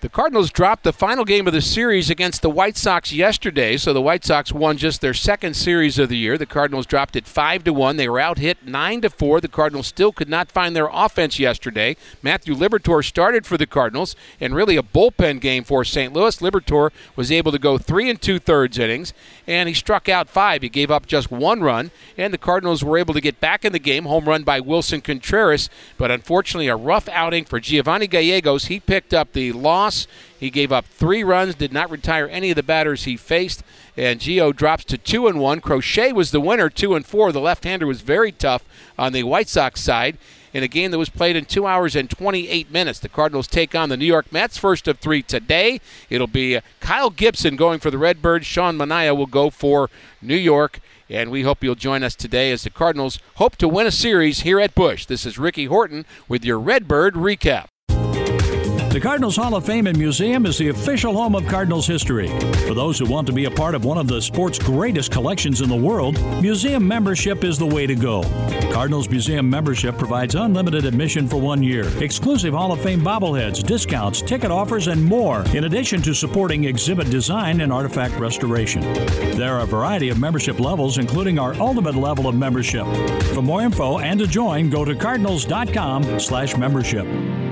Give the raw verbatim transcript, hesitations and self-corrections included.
The Cardinals dropped the final game of the series against the White Sox yesterday, so the White Sox won just their second series of the year. The Cardinals dropped it five to one. They were out-hit nine to four. The Cardinals still could not find their offense yesterday. Matthew Liberatore started for the Cardinals, and really a bullpen game for Saint Louis. Liberatore was able to go three and two-thirds innings, and he struck out five. He gave up just one run, and the Cardinals were able to get back in the game. Home run by Wilson Contreras, but unfortunately a rough outing for Giovanni Gallegos. He picked up the loss. He gave up three runs, did not retire any of the batters he faced, and Gio drops to two and one. Crochet was the winner, two and four. The left-hander was very tough on the White Sox side in a game that was played in two hours and twenty-eight minutes. The Cardinals take on the New York Mets, first of three today. It'll be Kyle Gibson going for the Redbirds. Sean Manaea will go for New York. And we hope you'll join us today as the Cardinals hope to win a series here at Busch. This is Ricky Horton with your Redbird recap. The Cardinals Hall of Fame and Museum is the official home of Cardinals history. For those who want to be a part of one of the sport's greatest collections in the world, museum membership is the way to go. Cardinals Museum membership provides unlimited admission for one year, exclusive Hall of Fame bobbleheads, discounts, ticket offers, and more, in addition to supporting exhibit design and artifact restoration. There are a variety of membership levels, including our ultimate level of membership. For more info and to join, go to cardinals dot com slash membership.